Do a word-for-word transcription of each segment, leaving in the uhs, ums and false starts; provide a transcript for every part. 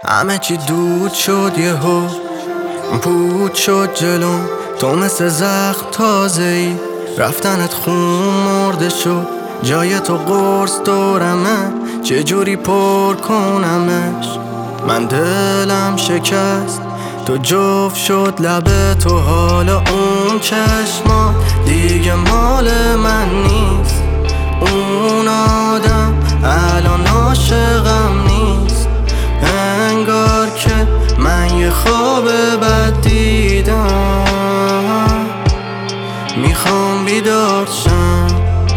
همه چی دود شد یهو، پود شد جلوم. تو مثل زخم تازه ای، رفتنت خون مرده شد. جای تو قرص دورمه، چجوری پر کنمش؟ من دلم شکست، تو جفت شد لبه تو. حالا اون چشمات دیگه مال من نیست. اون آدم الان عاشقم نیست. انگار که من یه خواب بد دیدم. میخوام بیدار شم،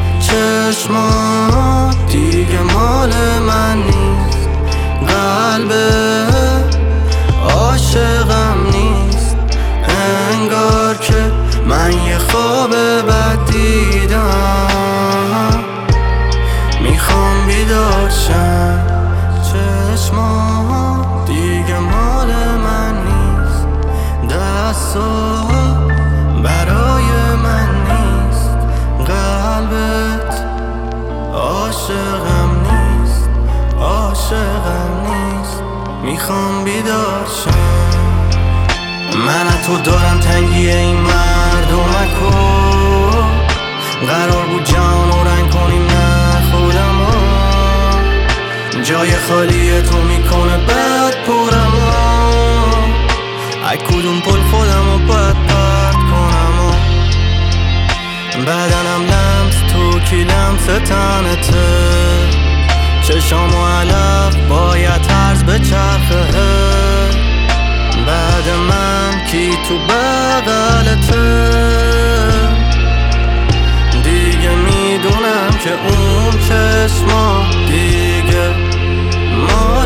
چشمات دیگه مال من نیست. قلبت عاشقم نیست. انگار که من یه خواب بد دیدم. میخوام بیدار شم، چشمات دیگه مال من نیست. دستات برای من نیست. قلبت عاشقم نیست، عاشقم نیست. میخوام بیدار شم. من از تو دارم تنگی این مردمکو. قرار بود جان و رنگ کنیم نه خودمو. جای خالی تو میکنه بد پرمو. ای کدوم پل خودمو باید پرد کنمو. بدنم لمس تو کی لمس تنته. چشام و علف باید طرز به چرخه. بعد من کی تو بغلته. دیگه میدونم که اون چشما دیگه ما